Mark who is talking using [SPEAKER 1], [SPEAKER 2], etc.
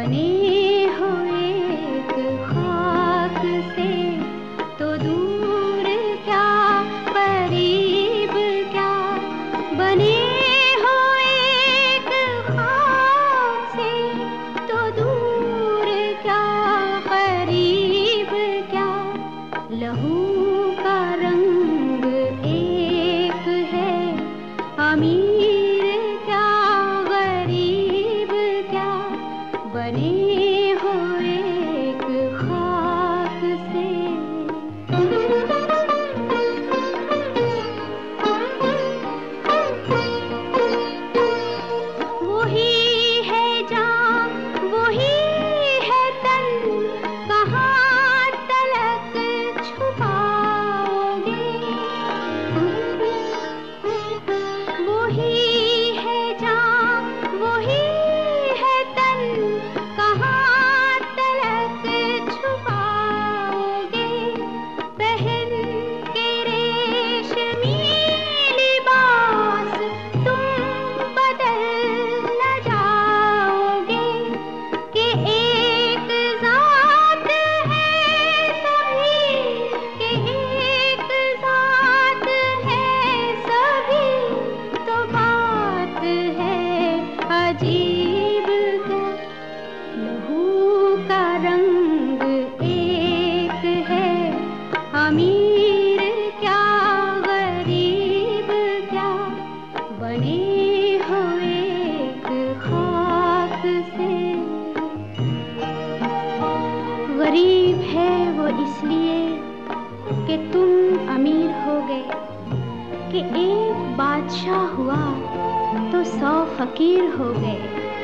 [SPEAKER 1] बने हो एक खाक से, तो दूर क्या करीब क्या। बने हो एक खाक से, तो दूर क्या करीब क्या। लहू का रंग एक है, अमीर क्या गरीब क्या। बने हो एक खाक से। वही है जान, वही है तन, कहाँ तलक छुपाओगे। वही है जान, वही है तन, कहाँ तलक छुपाओगे। पहन के रेशमी लिबास तुम बदल न जाओगे। कि एक ज़ात है सभी, कि एक ज़ात है सभी, तो बात है अजीब क्या। लहू का रंग एक है, अमीर क्या गरीब क्या। बने हो एक खाक से। गरीब है वो इसलिए कि तुम अमीर हो गए, कि एक बादशाह हुआ तो 100 फकीर हो गए।